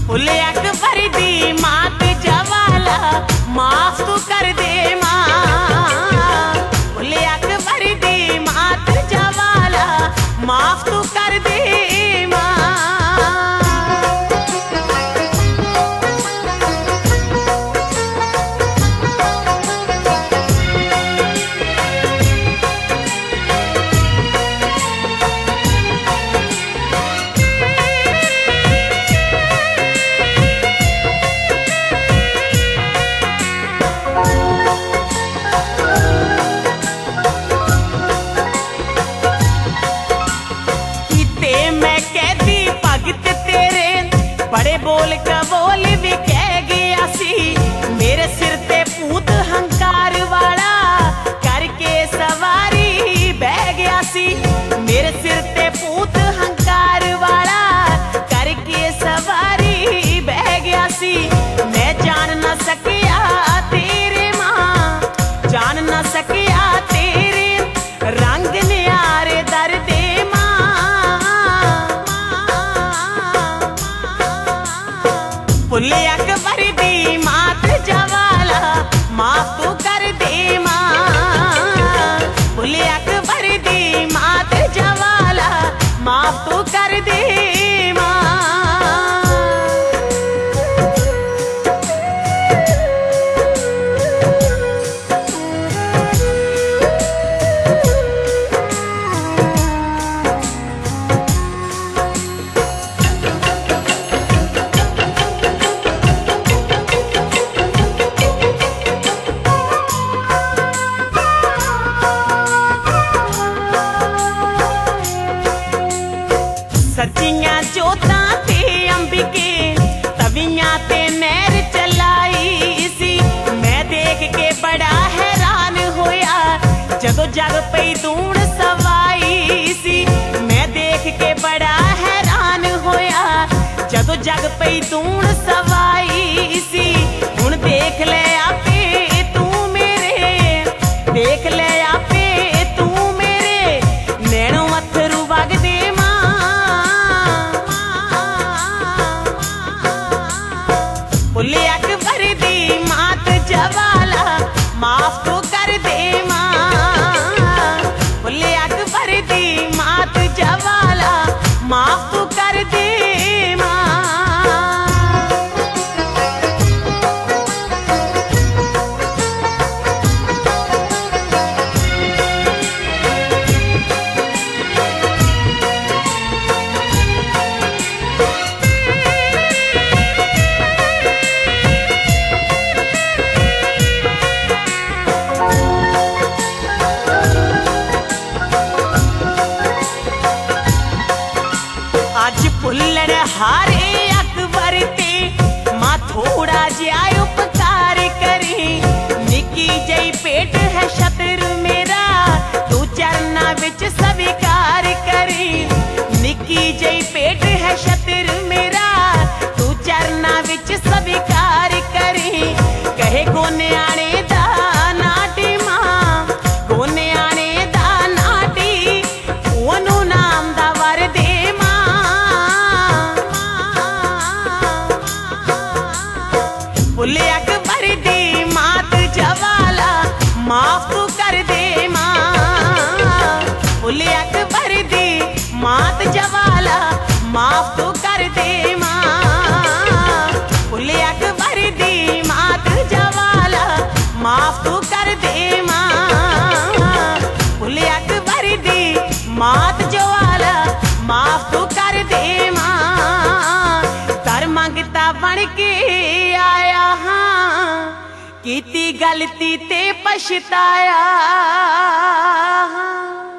फुले अकबर दी मात जवाला माफ तू कर दे मां। फुले अकबर दी मात जवाला माफ तू कर दे मां। बड़े बोल कबोल भी कह गया सी मेरे सिर ते भूत हंकार वाला करके सवारी बह गया सी। मेरे सिर ते भूत हंकार वाला करके सवारी बह गया सी। मैं जान न सकिया तेरे मां, जान न सकिया तेरे रंग न्यारे दर्दे फुले अकबर दी मात जवाला माफ तू कर दे मां। फुले अकबर दी मात जवाला माफ तू कर दे मां। सचियां जोतां ते अंबिके तवियां ते नहर चलाई सी। मैं देख के बड़ा हैरान होया जदों जग पई दूण सवाई सी। मैं देख के बड़ा हैरान होया जदों जग पई दूण सवाई सी। हुण देख ले आपे तू मेरे, देख ले आपे तू मेरे नैणों अथरू वगदे फुले अकबर दी मात जवाला माफ तू कर दे मां। फुले अकबर दी मात जवाला माफ तू कर दे मां। अज भुल्लण हारे अकबर ते मां थोड़ा जिहा उपकार करी। निकी जई पेट है शत्रु मेरा तू चरना विच स्वीकार करी। निकी जई पेट है शत्रु मेरा तू चरना विच स्वीकार करी। कहे गोन्याणे दा नाटी मां, गोन्याणे दा नाटी ओनू नाम दा वर दे फुले अकबर दी मात जवाला माफ तू कर दे मां। फुले अकबर दी मात जवाला माफ तू कर दे मां। फुले अकबर दी मात जवाला माफ तू कर दे मां। फुले अकबर दी मात जवाला माफ तू कर दे मां। कर मंगता बन के आया हां कीती गलती ते पछताया।